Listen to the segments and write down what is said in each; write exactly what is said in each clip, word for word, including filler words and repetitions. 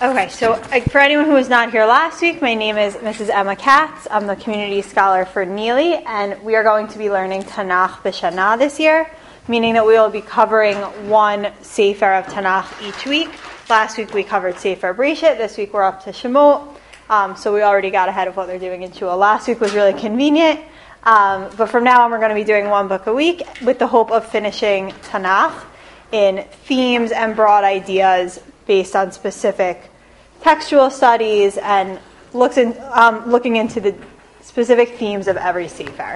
Okay, so uh, for anyone who was not here last week, my name is Missus Emma Katz. I'm the community scholar for Neely, and we are going to be learning Tanakh B'Shana this year, meaning that we will be covering one Sefer of Tanakh each week. Last week we covered Sefer Breshit. This week we're up to Shemot, um, so we already got ahead of what they're doing in Shua. Last week was really convenient, um, but from now on we're going to be doing one book a week with the hope of finishing Tanakh in themes and broad ideas based on specific textual studies and looks in, um, looking into the specific themes of every sefer.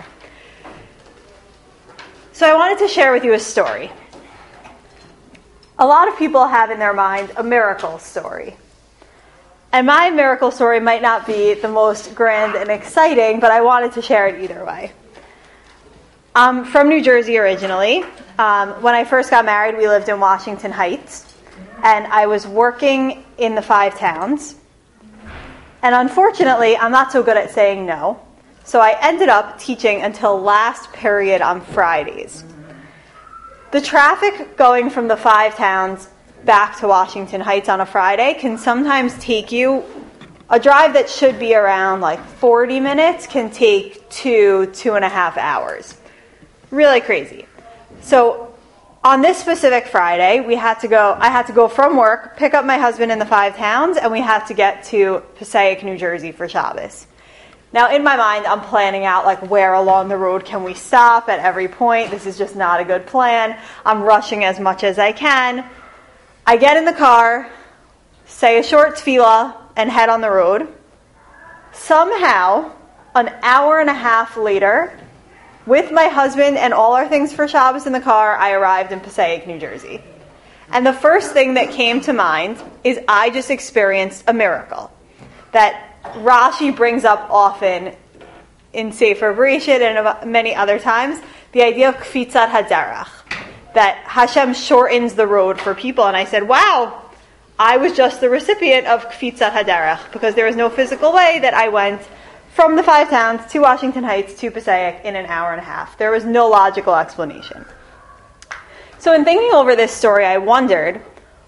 So I wanted to share with you a story. A lot of people have in their mind a miracle story. And my miracle story might not be the most grand and exciting, but I wanted to share it either way. I'm from New Jersey originally. Um, when I first got married, we lived in Washington Heights. And I was working in the five towns. And unfortunately, I'm not so good at saying no. So I ended up teaching until last period on Fridays. The traffic going from the five towns back to Washington Heights on a Friday can sometimes take you, a drive that should be around like forty minutes can take two, two and a half hours. Really crazy. So on this specific Friday, we had to go. I had to go from work, pick up my husband in the five towns, and we had to get to Passaic, New Jersey for Shabbos. Now, in my mind, I'm planning out like where along the road can we stop at every point. This is just not a good plan. I'm rushing as much as I can. I get in the car, say a short tefillah, and head on the road. Somehow, an hour and a half later, with my husband and all our things for Shabbos in the car, I arrived in Passaic, New Jersey. And the first thing that came to mind is I just experienced a miracle that Rashi brings up often in Sefer Breshit and many other times, the idea of kfitzat haderach, that Hashem shortens the road for people. And I said, wow, I was just the recipient of kfitzat haderach, because there was no physical way that I went from the five towns to Washington Heights to Passaic in an hour and a half. There was no logical explanation. So in thinking over this story, I wondered,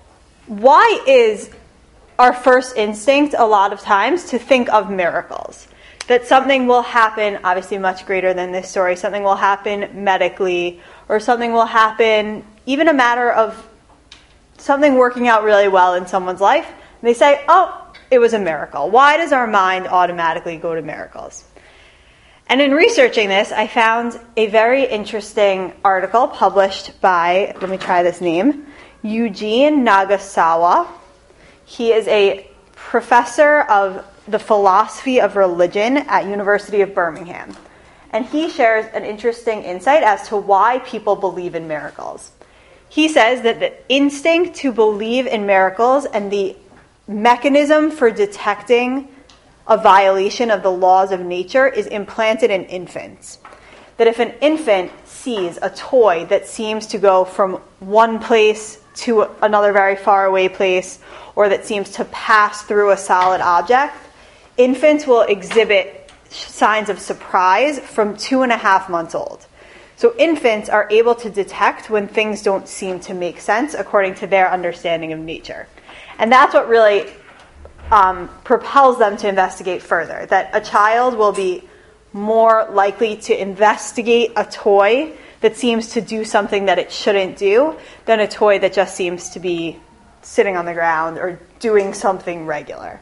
why is our first instinct a lot of times to think of miracles? That something will happen, obviously much greater than this story, something will happen medically, or something will happen, even a matter of something working out really well in someone's life. And they say, oh, it was a miracle. Why does our mind automatically go to miracles? And in researching this, I found a very interesting article published by, let me try this name, Eugene Nagasawa. He is a professor of the philosophy of religion at University of Birmingham. And he shares an interesting insight as to why people believe in miracles. He says that the instinct to believe in miracles and the mechanism for detecting a violation of the laws of nature is implanted in infants. That if an infant sees a toy that seems to go from one place to another very far away place, or that seems to pass through a solid object, infants will exhibit signs of surprise from two and a half months old. So infants are able to detect when things don't seem to make sense according to their understanding of nature. And that's what really um, propels them to investigate further, that a child will be more likely to investigate a toy that seems to do something that it shouldn't do than a toy that just seems to be sitting on the ground or doing something regular.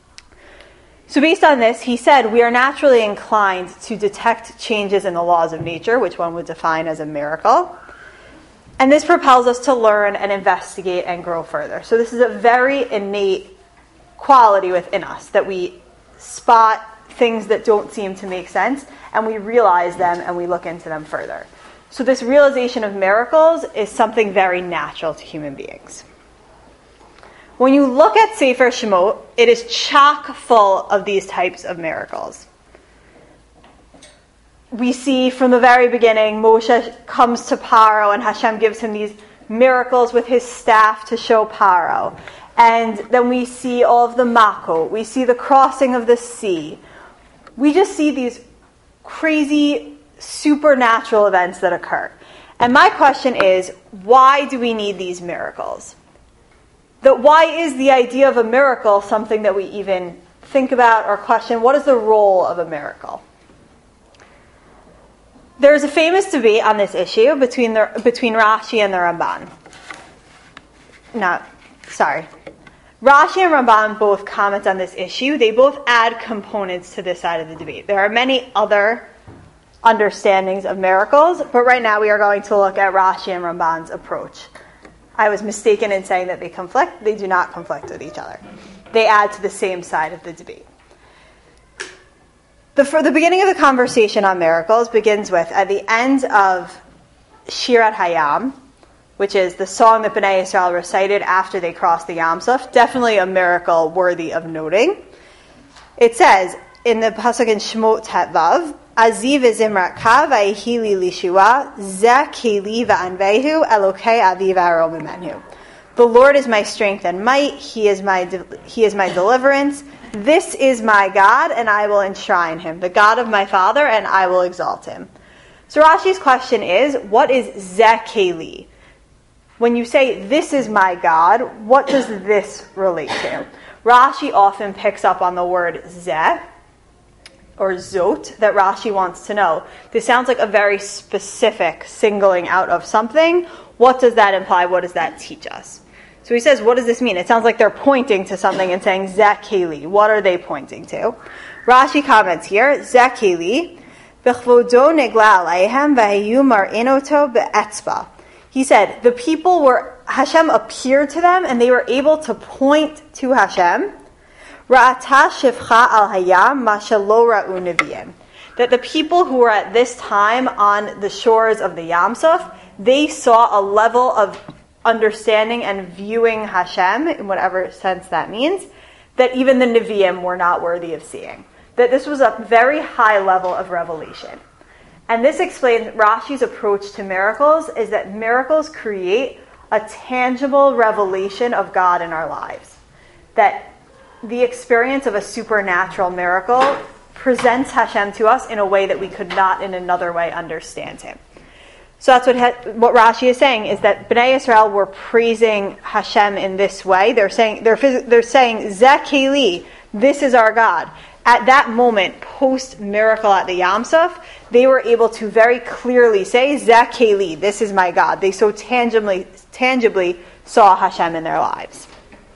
So based on this, he said, we are naturally inclined to detect changes in the laws of nature, which one would define as a miracle. And this propels us to learn and investigate and grow further. So this is a very innate quality within us, that we spot things that don't seem to make sense, and we realize them and we look into them further. So this realization of miracles is something very natural to human beings. When you look at Sefer Shemot, it is chock full of these types of miracles. We see from the very beginning, Moshe comes to Paro and Hashem gives him these miracles with his staff to show Paro. And then we see all of the Makot. We see the crossing of the sea. We just see these crazy supernatural events that occur. And my question is, why do we need these miracles? that why is the idea of a miracle something that we even think about or question? What is the role of a miracle? There's a famous debate on this issue between the between Rashi and the Ramban. No, sorry. Rashi and Ramban both comment on this issue. They both add components to this side of the debate. There are many other understandings of miracles, but right now we are going to look at Rashi and Ramban's approach. I was mistaken in saying that they conflict. They do not conflict with each other. They add to the same side of the debate. The, for the beginning of the conversation on miracles begins with, at the end of Shirat Hayam, which is the song that Bnei Yisrael recited after they crossed the Yam Suf, definitely a miracle worthy of noting. It says, in the Pasuk in Shemot Tetvav, Aziv v'zimrat ka v'ayihili lishua, zeh keli v'anvehu, elokei aviv aro mimenu. The Lord is my strength and might, He is my de- He is my deliverance. This is my God, and I will enshrine Him, the God of my father, and I will exalt Him. So Rashi's question is, what is zeh keli? When you say, this is my God, what does this relate to? Rashi often picks up on the word zeh, or zot, that Rashi wants to know. This sounds like a very specific singling out of something. What does that imply? What does that teach us? So he says, what does this mean? It sounds like they're pointing to something and saying, zeh keli. What are they pointing to? Rashi comments here, zeh keli, b'chvodo negla aleihem v'hayu mar'inoto be'etzba. He said, the people were, Hashem appeared to them and they were able to point to Hashem. Ra'ata shivcha al hayam mashalo ra'u neviim. That the people who were at this time on the shores of the Yam Suf, they saw a level of understanding and viewing Hashem, in whatever sense that means, that even the Nevi'im were not worthy of seeing. That this was a very high level of revelation. And this explains Rashi's approach to miracles, is that miracles create a tangible revelation of God in our lives. That the experience of a supernatural miracle presents Hashem to us in a way that we could not in another way understand Him. So that's what what Rashi is saying, is that Bnei Yisrael were praising Hashem in this way. They're saying, they're, they're saying, zeh keli, this is our God. At that moment, post-miracle at the Yam Suf, they were able to very clearly say, zeh keli, this is my God. They so tangibly, tangibly saw Hashem in their lives.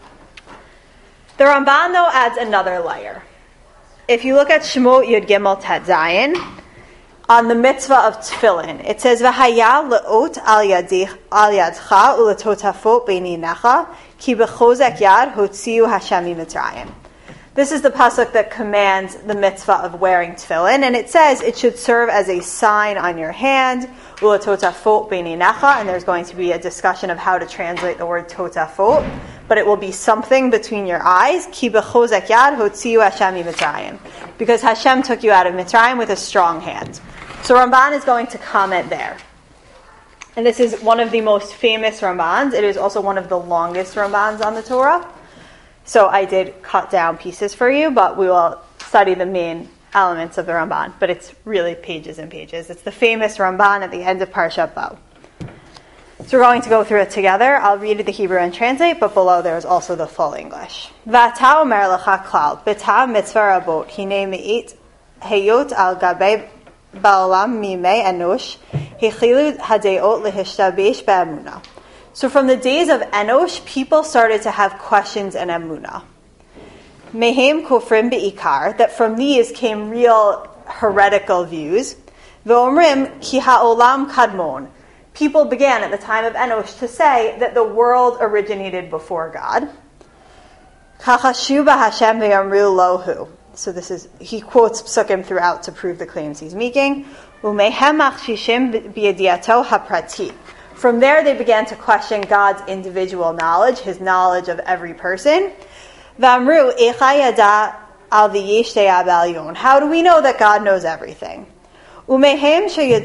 The Ramban, though, adds another layer. If you look at Shemot Yud Gimel Tet Zayin, on the mitzvah of tefillin, it says, "V'haya leot al yadich al yadcha uletotafot beininecha ki bechozek yad hotziu Hashem mitzrayim." This is the pasuk that commands the mitzvah of wearing tefillin, and it says it should serve as a sign on your hand, uletotafot beininecha, and there's going to be a discussion of how to translate the word totafot, but it will be something between your eyes, ki bechozek yad hotziu Hashem mitzrayim, because Hashem took you out of Mitzrayim with a strong hand. So Ramban is going to comment there. And this is one of the most famous Rambans. It is also one of the longest Rambans on the Torah. So I did cut down pieces for you, but we will study the main elements of the Ramban. But it's really pages and pages. It's the famous Ramban at the end of Parshat Bo. So we're going to go through it together. I'll read the Hebrew and translate, but below there is also the full English. V'ata omer lecha klal, b'ta mitzvah rabot, hine me'it heyot al gabei ba'olam mimei enosh, hechilu hadeot lehishtabesh ba'emunah. So from the days of Enosh, people started to have questions in emunah. Mehem kofrim be'ikar, that from these came real heretical views. V'omrim ki ha'olam kadmon. People began at the time of Enosh to say that the world originated before God. Chachashu b'Hashem ve'amru lohu. So this is, he quotes psukim throughout to prove the claims he's making. Umehem machshishim b'yediato haprati. From there they began to question God's individual knowledge, His knowledge of every person. V'amru echa yada al v'yesh de'ah b'alyon. How do we know that God knows everything? And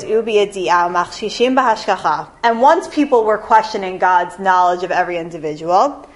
once people were questioning God's knowledge of every individual,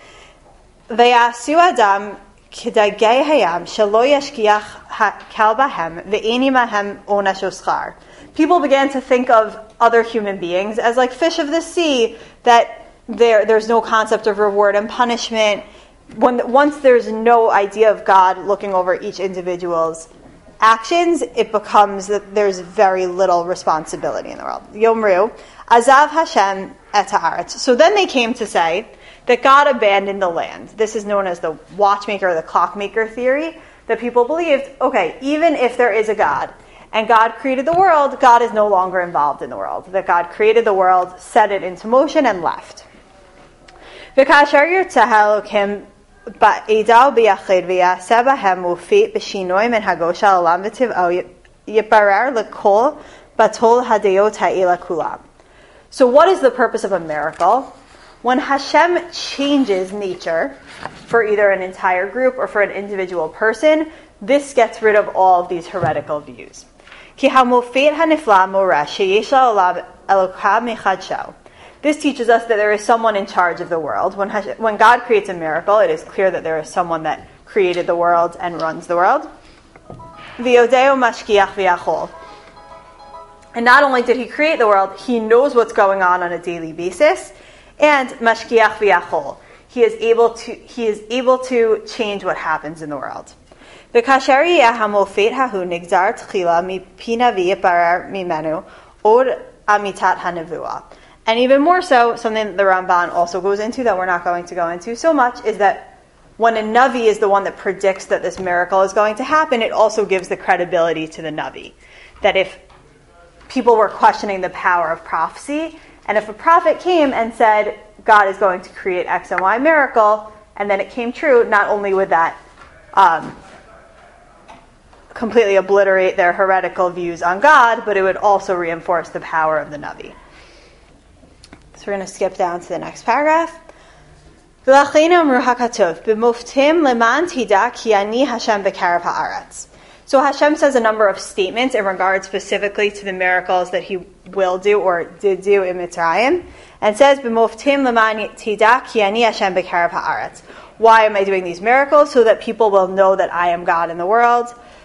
people began to think of other human beings as like fish of the sea that there there's no concept of reward and punishment. When once there's no idea of God looking over each individual's actions, it becomes that there's very little responsibility in the world. Yomru, Azav Hashem et haaretz. So then they came to say that God abandoned the land. This is known as the watchmaker or the clockmaker theory, that people believed, okay, even if there is a God, and God created the world, God is no longer involved in the world. That God created the world, set it into motion, and left. V'kasher yirtzeh Elokim ba'edal b'yachid v'yaseh b'hem ufit b'shinoi min hagosha olam v'tiv'o yiparer l'kol batol hadeyot ha'ila kulam. So what is the purpose of a miracle? When Hashem changes nature for either an entire group or for an individual person, this gets rid of all of these heretical views. This teaches us that there is someone in charge of the world. When Hashem, when God creates a miracle, it is clear that there is someone that created the world and runs the world. And not only did he create the world, he knows what's going on on a daily basis. And mashkiach v'yachol, he is able to he is able to change what happens in the world. And even more so, something that the Ramban also goes into that we're not going to go into so much, is that when a Navi is the one that predicts that this miracle is going to happen, it also gives the credibility to the Navi. That if people were questioning the power of prophecy, and if a prophet came and said, God is going to create X and Y miracle, and then it came true, not only would that um, completely obliterate their heretical views on God, but it would also reinforce the power of the Navi. So we're going to skip down to the next paragraph. So Hashem says a number of statements in regard specifically to the miracles that he will do or did do in Mitzrayim, and says, why am I doing these miracles? So that people will know that I am God in the world.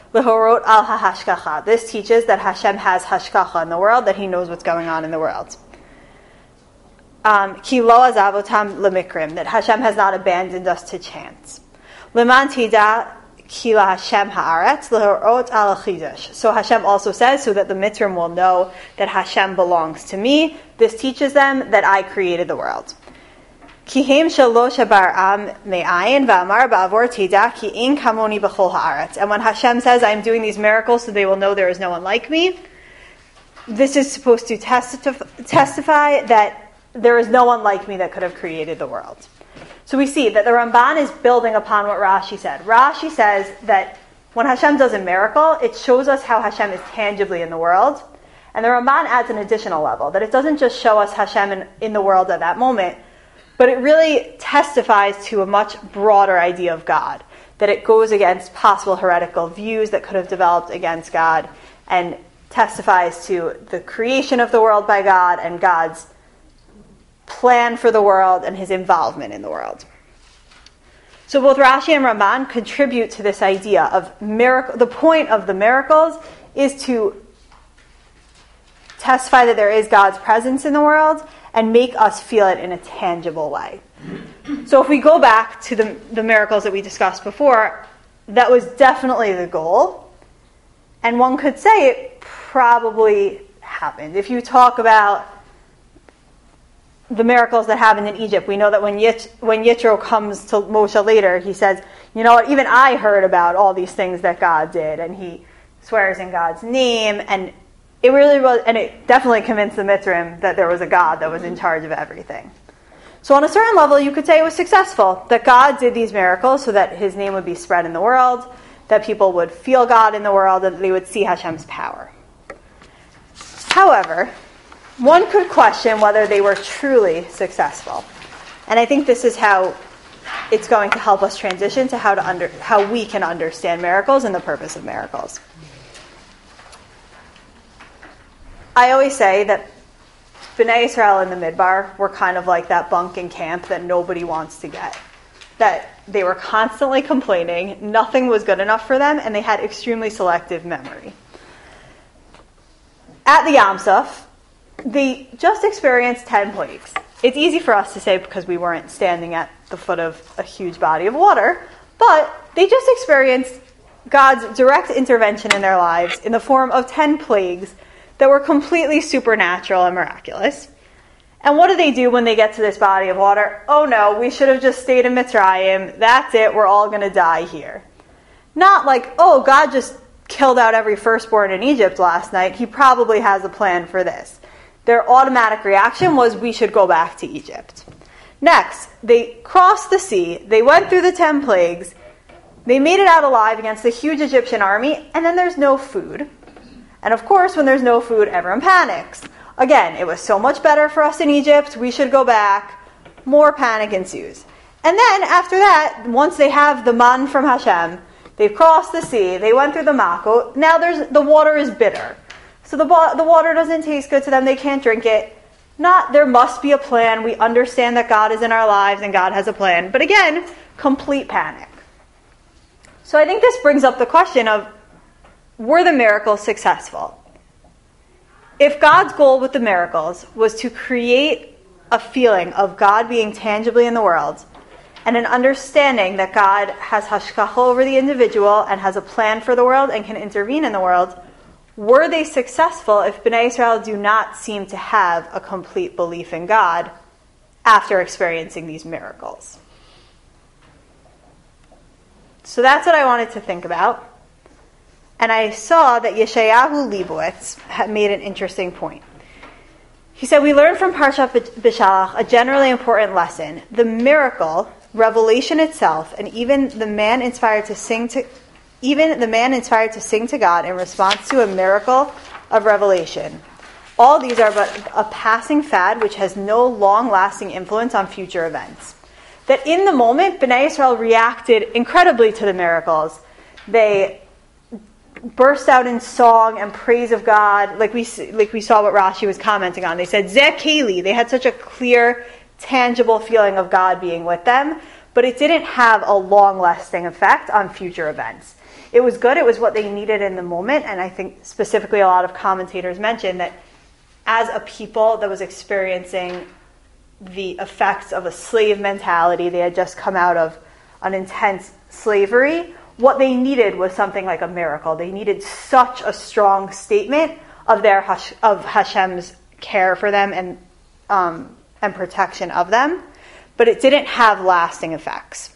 This teaches that Hashem has hashkacha in the world, that he knows what's going on in the world. Um, that Hashem has not abandoned us to chance. So Hashem also says, so that the Mitzrim will know that Hashem belongs to me. This teaches them that I created the world. And when Hashem says, I am doing these miracles so they will know there is no one like me, this is supposed to testif- testify that there is no one like me that could have created the world. So we see that the Ramban is building upon what Rashi said. Rashi says that when Hashem does a miracle, it shows us how Hashem is tangibly in the world. And the Ramban adds an additional level, that it doesn't just show us Hashem in, in the world at that moment, but it really testifies to a much broader idea of God, that it goes against possible heretical views that could have developed against God, and testifies to the creation of the world by God and God's plan for the world and his involvement in the world. So both Rashi and Ramban contribute to this idea of miracle. The point of the miracles is to testify that there is God's presence in the world and make us feel it in a tangible way. So if we go back to the, the miracles that we discussed before, that was definitely the goal. And one could say it probably happened. If you talk about the miracles that happened in Egypt, we know that when Yit- when Yitro comes to Moshe later, he says, you know what, even I heard about all these things that God did, and he swears in God's name, and it really was, and it definitely convinced the Mitzrim that there was a God that was in charge of everything. So on a certain level, you could say it was successful, that God did these miracles so that his name would be spread in the world, that people would feel God in the world, and that they would see Hashem's power. However, one could question whether they were truly successful. And I think this is how it's going to help us transition to how to under, how we can understand miracles and the purpose of miracles. I always say that Bnei Israel in the Midbar were kind of like that bunk in camp that nobody wants to get. That they were constantly complaining, nothing was good enough for them, and they had extremely selective memory. At the Yam Suf, they just experienced ten plagues. It's easy for us to say because we weren't standing at the foot of a huge body of water, but they just experienced God's direct intervention in their lives in the form of ten plagues that were completely supernatural and miraculous. And what do they do when they get to this body of water? Oh no, we should have just stayed in Mitzrayim. That's it, we're all going to die here. Not like, oh, God just killed out every firstborn in Egypt last night. He probably has a plan for this. Their automatic reaction was, we should go back to Egypt. Next, they crossed the sea. They went through the ten plagues. They made it out alive against the huge Egyptian army, and then there's no food. And of course, when there's no food, everyone panics. Again, it was so much better for us in Egypt. We should go back. More panic ensues. And then after that, once they have the man from Hashem, they've crossed the sea, they went through the Mako, now there's the water is bitter. So the, the water doesn't taste good to them, they can't drink it. Not, there must be a plan, we understand that God is in our lives and God has a plan. But again, complete panic. So I think this brings up the question of, were the miracles successful? If God's goal with the miracles was to create a feeling of God being tangibly in the world, and an understanding that God has hashkacha over the individual and has a plan for the world and can intervene in the world, were they successful if Bnei Israel do not seem to have a complete belief in God after experiencing these miracles? So that's what I wanted to think about. And I saw that Yeshayahu Leibowitz had made an interesting point. He said, we learn from Parshat B'Shalach a generally important lesson. The miracle, revelation itself, and even the man inspired to sing to even the man inspired to sing to God in response to a miracle of revelation. All these are but a passing fad which has no long-lasting influence on future events. That in the moment, Bnei Israel reacted incredibly to the miracles. They burst out in song and praise of God, like we like we saw what Rashi was commenting on. They said, Zeh Keli. They had such a clear, tangible feeling of God being with them, but it didn't have a long-lasting effect on future events. It was good, it was what they needed in the moment, and I think specifically a lot of commentators mentioned that as a people that was experiencing the effects of a slave mentality, they had just come out of an intense slavery, what they needed was something like a miracle. They needed such a strong statement of their of Hashem's care for them and um, and protection of them, but it didn't have lasting effects.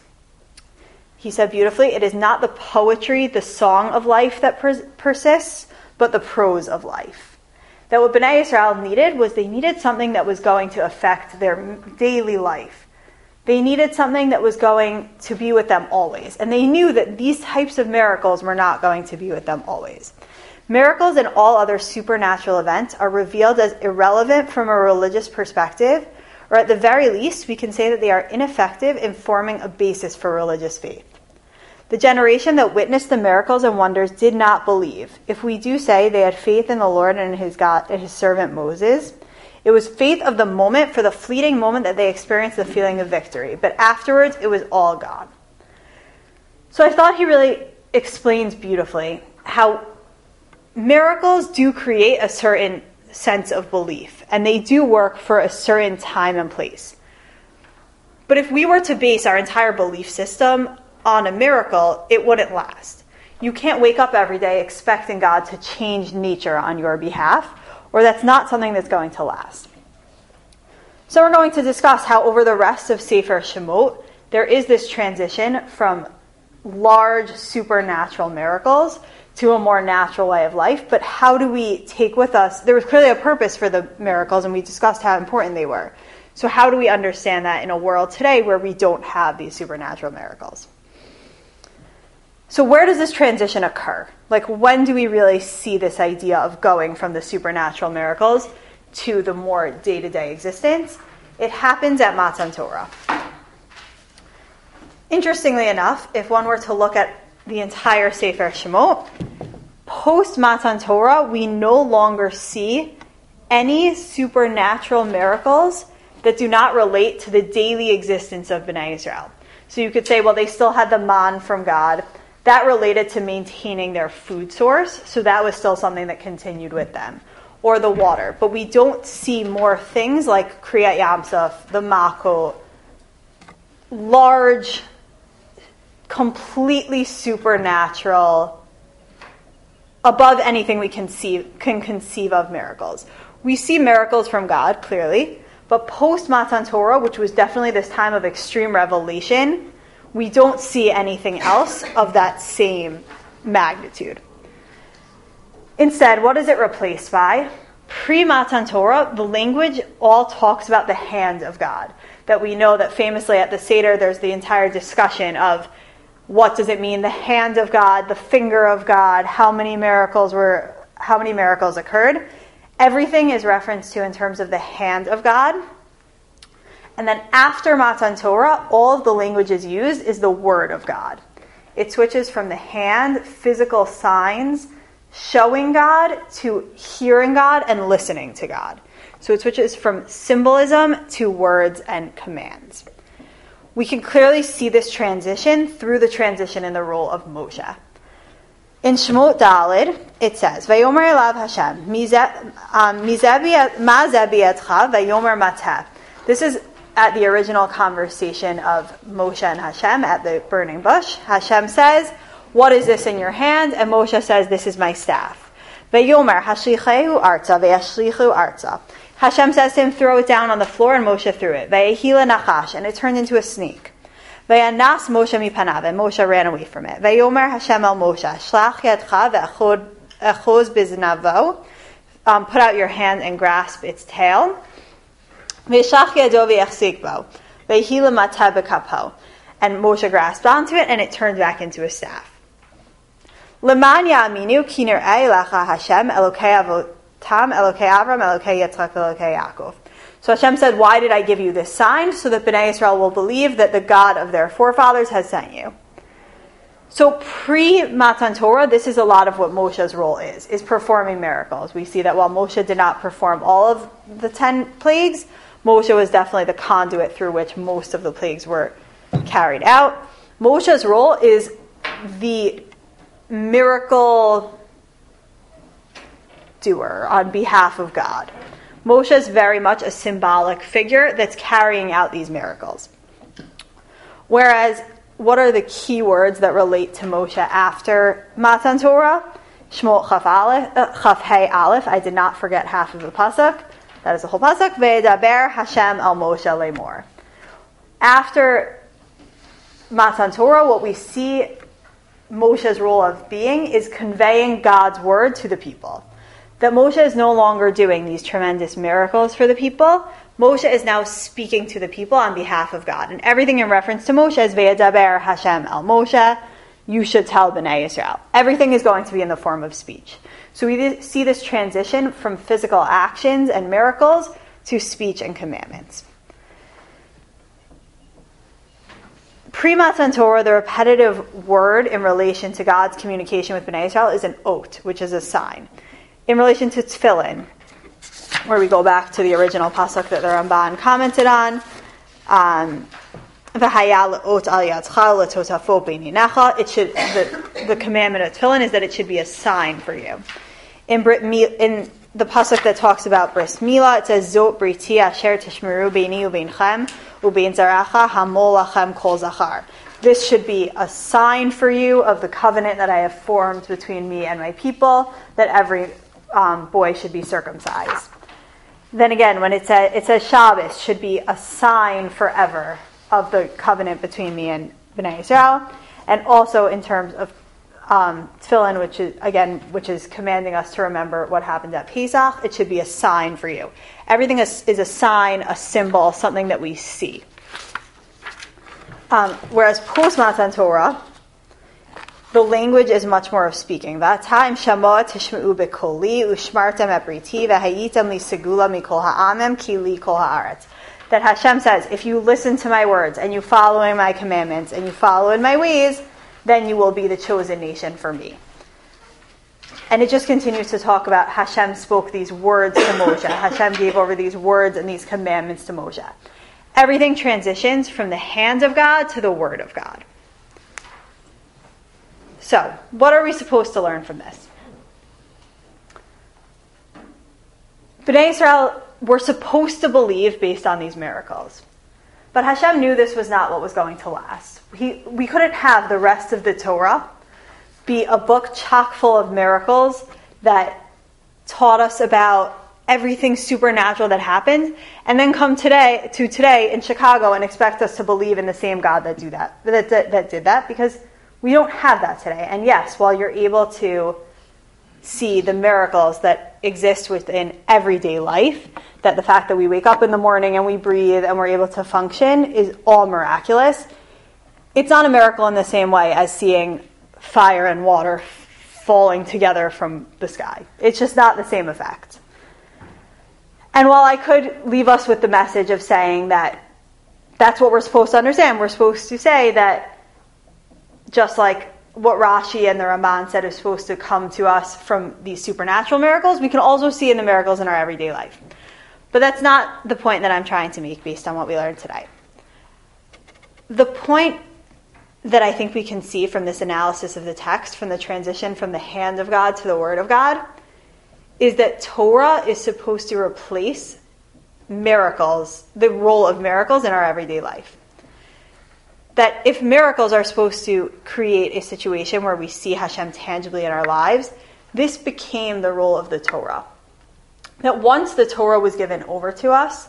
He said beautifully, it is not the poetry, the song of life that pers- persists, but the prose of life. That what Bnei Israel needed was they needed something that was going to affect their daily life. They needed something that was going to be with them always. And they knew that these types of miracles were not going to be with them always. Miracles and all other supernatural events are revealed as irrelevant from a religious perspective, or at the very least, we can say that they are ineffective in forming a basis for religious faith. The generation that witnessed the miracles and wonders did not believe. If we do say they had faith in the Lord and his God and his servant Moses, it was faith of the moment, for the fleeting moment that they experienced the feeling of victory. But afterwards, it was all gone. So I thought he really explains beautifully how miracles do create a certain sense of belief, and they do work for a certain time and place. But if we were to base our entire belief system on a miracle, it wouldn't last. You can't wake up every day expecting God to change nature on your behalf, or that's not something that's going to last. So we're going to discuss how over the rest of Sefer Shemot, there is this transition from large supernatural miracles to a more natural way of life. But how do we take with us, there was clearly a purpose for the miracles, and we discussed how important they were. So how do we understand that in a world today where we don't have these supernatural miracles? So where does this transition occur? Like, when do we really see this idea of going from the supernatural miracles to the more day-to-day existence? It happens at Matan Torah. Interestingly enough, if one were to look at the entire Sefer Shemot, post Matan Torah, we no longer see any supernatural miracles that do not relate to the daily existence of Bnei Israel. So you could say, well, they still had the man from God. That related to maintaining their food source, so that was still something that continued with them. or the water. But we don't see more things like Kriyat Yamsuf, the Makot, large, completely supernatural, above anything we can, see, can conceive of miracles. We see miracles from God, clearly, but post Matan Torah, which was definitely this time of extreme revelation, we don't see anything else of that same magnitude. Instead, what is it replaced by? Pre-Matan Torah, the language all talks about the hand of God. That we know that famously at the Seder, there's the entire discussion of what does it mean, the hand of God, the finger of God, how many miracles were, how many miracles occurred. Everything is referenced to in terms of the hand of God. And then after Matan Torah, all of the language is used is the word of God. It switches from the hand, physical signs, showing God, to hearing God and listening to God. So it switches from symbolism to words and commands. We can clearly see this transition through the transition in the role of Moshe. In Shemot Daled, it says, "Vayomer elav Hashem, ma zeh biyadcha, vayomer mateh." This is at the original conversation of Moshe and Hashem at the burning bush. Hashem says, "What is this in your hand?" And Moshe says, "This is my staff." Vayomer hashlichehu arza, vayashlichu arza. Hashem says to him, "Throw it down on the floor," and Moshe threw it. Vayehila nachash, and it turned into a snake. Vayanas Moshe mipanav, and Moshe ran away from it. Vayomer Hashem el Moshe, shlach yadcha ve'achoz biznavo. Um, put out your hand and grasp its tail. Ve'shach yado ve'achzik bo. Ve'hila mateh b'kapho. And Moshe grasped onto it, and it turned back into a staff. Leman ya'aminu ki nir'eh lecha Hashem elokei avotam elokei Avram elokei Yitzchak elokei Yaakov. So Hashem said, "Why did I give you this sign? So that Bnei Israel will believe that the God of their forefathers has sent you." So pre-Matan Torah, this is a lot of what Moshe's role is, is performing miracles. We see that while Moshe did not perform all of the ten plagues, Moshe was definitely the conduit through which most of the plagues were carried out. Moshe's role is the miracle doer on behalf of God. Moshe is very much a symbolic figure that's carrying out these miracles. Whereas, what are the key words that relate to Moshe after Matan Torah? Shmot Chaf Aleph, uh, Chaf Hey Aleph. I did not forget half of the pasuk. That is the whole pasuk. Ve'edaber Hashem al Moshe lemor. After Matan Torah, what we see Moshe's role of being is conveying God's word to the people. That Moshe is no longer doing these tremendous miracles for the people. Moshe is now speaking to the people on behalf of God. And everything in reference to Moshe is Ve'edaber Hashem el Moshe. You should tell Bnei Israel. Everything is going to be in the form of speech. So we see this transition from physical actions and miracles to speech and commandments. Pre-Matan Torah, the repetitive word in relation to God's communication with Bnei Israel is an ot, which is a sign. In relation to tefillin, where we go back to the original pasuk that the Ramban commented on, um, it should the, the commandment of tefillin is that it should be a sign for you. In, Brit, in the pasuk that talks about bris milah, it says zot briti asher tishmeru beini ubeinchem ubein zaracha hamol lachem kol zachar. This should be a sign for you of the covenant that I have formed between me and my people, that every um, boy should be circumcised. Then again, when it says, it says Shabbos should be a sign forever of the covenant between me and Bnei Israel, and also in terms of um, tefillin, which is again, which is commanding us to remember what happened at Pesach. It should be a sign for you. Everything is, is a sign, a symbol, something that we see. Um, whereas post Matan Torah, the language is much more of speaking. That time, Shamoa tishmeu bekoli ushmartem ebriti v'hayitem li segula mikol ha'amem ki li kol ha'aretz. That Hashem says, if you listen to my words and you follow in my commandments and you follow in my ways, then you will be the chosen nation for me. And it just continues to talk about Hashem spoke these words to Moshe. Hashem gave over these words and these commandments to Moshe. Everything transitions from the hand of God to the word of God. So, what are we supposed to learn from this? Bnei Israel were supposed to believe based on these miracles. But Hashem knew this was not what was going to last. He, we couldn't have the rest of the Torah be a book chock full of miracles that taught us about everything supernatural that happened, and then come today to today in Chicago and expect us to believe in the same God that do that that, that that did that, because we don't have that today. And yes, while you're able to see the miracles that exist within everyday life, that the fact that we wake up in the morning and we breathe and we're able to function is all miraculous, it's not a miracle in the same way as seeing fire and water falling together from the sky. It's just not the same effect. And while I could leave us with the message of saying that that's what we're supposed to understand, we're supposed to say that just like what Rashi and the Ramban said is supposed to come to us from these supernatural miracles, we can also see in the miracles in our everyday life. But that's not the point that I'm trying to make based on what we learned today. The point that I think we can see from this analysis of the text, from the transition from the hand of God to the Word of God, is that Torah is supposed to replace miracles, the role of miracles in our everyday life. That if miracles are supposed to create a situation where we see Hashem tangibly in our lives, this became the role of the Torah. That once the Torah was given over to us,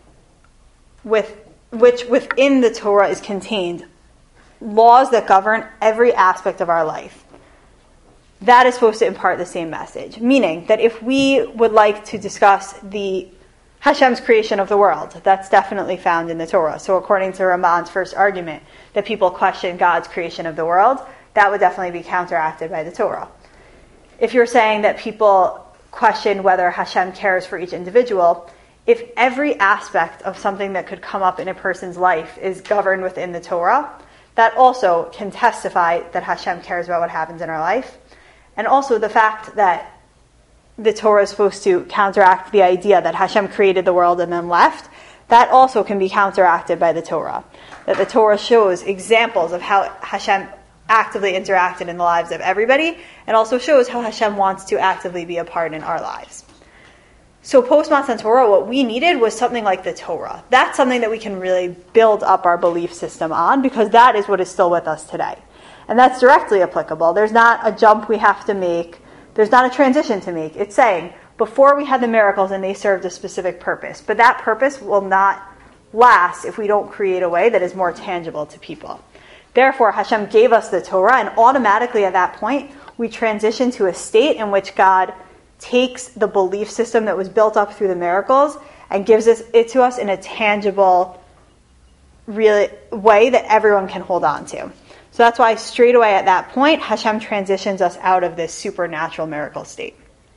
with which within the Torah is contained laws that govern every aspect of our life, that is supposed to impart the same message. Meaning that if we would like to discuss the Hashem's creation of the world, that's definitely found in the Torah. So according to Ramban's first argument, that people question God's creation of the world, that would definitely be counteracted by the Torah. If you're saying that people question whether Hashem cares for each individual, if every aspect of something that could come up in a person's life is governed within the Torah, that also can testify that Hashem cares about what happens in our life. And also the fact that the Torah is supposed to counteract the idea that Hashem created the world and then left, that also can be counteracted by the Torah. That the Torah shows examples of how Hashem actively interacted in the lives of everybody, and also shows how Hashem wants to actively be a part in our lives. So post-Matan Torah, what we needed was something like the Torah. That's something that we can really build up our belief system on, because that is what is still with us today. And that's directly applicable. There's not a jump we have to make. There's not a transition to make. It's saying, before we had the miracles and they served a specific purpose, but that purpose will not last if we don't create a way that is more tangible to people. Therefore, Hashem gave us the Torah, and automatically at that point, we transition to a state in which God takes the belief system that was built up through the miracles and gives it to us in a tangible really way that everyone can hold on to. So that's why straight away at that point, Hashem transitions us out of this supernatural miracle state.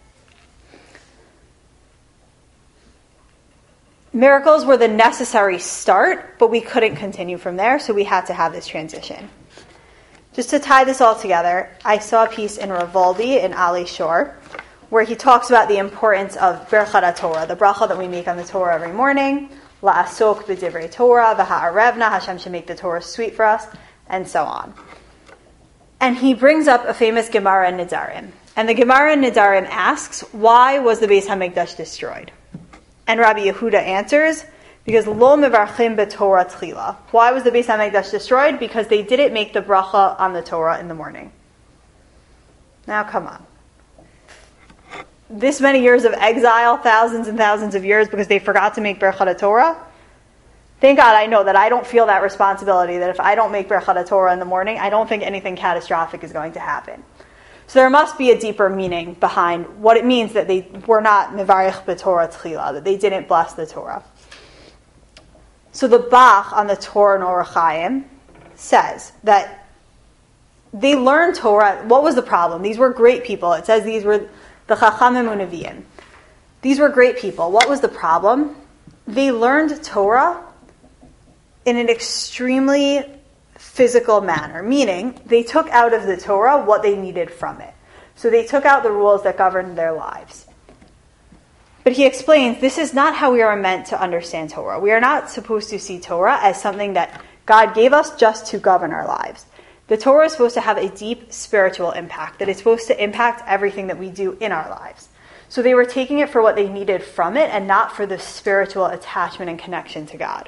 Miracles were the necessary start, but we couldn't continue from there, so we had to have this transition. Just to tie this all together, I saw a piece in Ravaldi in Ali Shor, where he talks about the importance of Birchat Torah, the bracha that we make on the Torah every morning, La'asok b'divrei Torah, v'ha'arevna, Hashem should make the Torah sweet for us, and so on. And he brings up a famous Gemara in Nidarim. And the Gemara in Nidarim asks, why was the Beis HaMikdash destroyed? And Rabbi Yehuda answers, because lo mevarchim b'Torah tchila. Why was the Beis HaMikdash destroyed? Because they didn't make the bracha on the Torah in the morning. Now come on. This many years of exile, thousands and thousands of years, because they forgot to make Birchat Torah? Thank God I know that I don't feel that responsibility, that if I don't make Birchat Torah in the morning, I don't think anything catastrophic is going to happen. So there must be a deeper meaning behind what it means that they were not Mevarich b'Torah Tchila, that they didn't bless the Torah. So the Bach on the Torah and Orach Chaim says that they learned Torah. What was the problem? These were great people. It says these were the Chachamim Uneviim. These were great people. What was the problem? They learned Torah in an extremely physical manner, meaning they took out of the Torah what they needed from it. So they took out the rules that governed their lives. But he explains, this is not how we are meant to understand Torah. We are not supposed to see Torah as something that God gave us just to govern our lives. The Torah is supposed to have a deep spiritual impact, that it's supposed to impact everything that we do in our lives. So they were taking it for what they needed from it and not for the spiritual attachment and connection to God.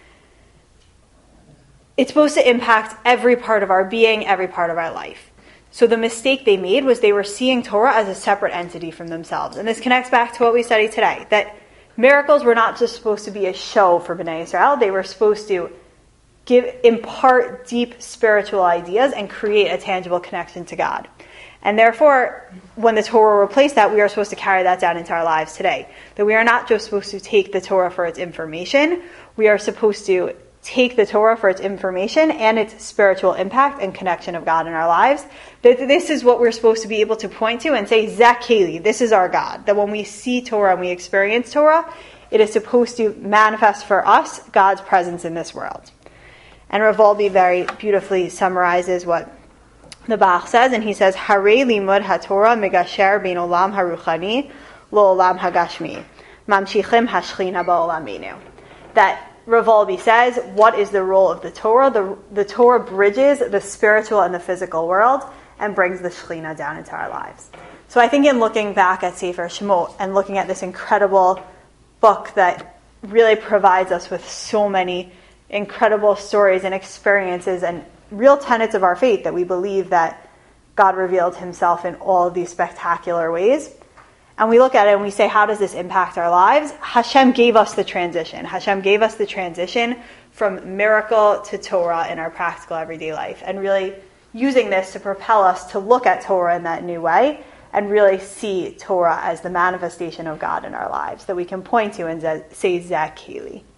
It's supposed to impact every part of our being, every part of our life. So the mistake they made was they were seeing Torah as a separate entity from themselves. And this connects back to what we studied today, that miracles were not just supposed to be a show for Bnei Israel. They were supposed to give, impart deep spiritual ideas and create a tangible connection to God. And therefore, when the Torah replaced that, we are supposed to carry that down into our lives today. That we are not just supposed to take the Torah for its information. We are supposed to take the Torah for its information and its spiritual impact and connection of God in our lives. That this is what we're supposed to be able to point to and say, Zeh Keli, this is our God. That when we see Torah and we experience Torah, it is supposed to manifest for us God's presence in this world. And Rav Wolbe very beautifully summarizes what the Bach says, and he says, Harei limud haTorah megasher bein olam haruchani lo olam hagashmi, mamshichim hashchina ba'olamenu. That Rav Wolbe says, what is the role of the Torah? The, the Torah bridges the spiritual and the physical world and brings the Shekhinah down into our lives. So I think in looking back at Sefer Shemot and looking at this incredible book that really provides us with so many incredible stories and experiences and real tenets of our faith, that we believe that God revealed himself in all of these spectacular ways. And we look at it and we say, how does this impact our lives? Hashem gave us the transition. Hashem gave us the transition from miracle to Torah in our practical everyday life. And really using this to propel us to look at Torah in that new way and really see Torah as the manifestation of God in our lives that we can point to and say, Zeh Keli.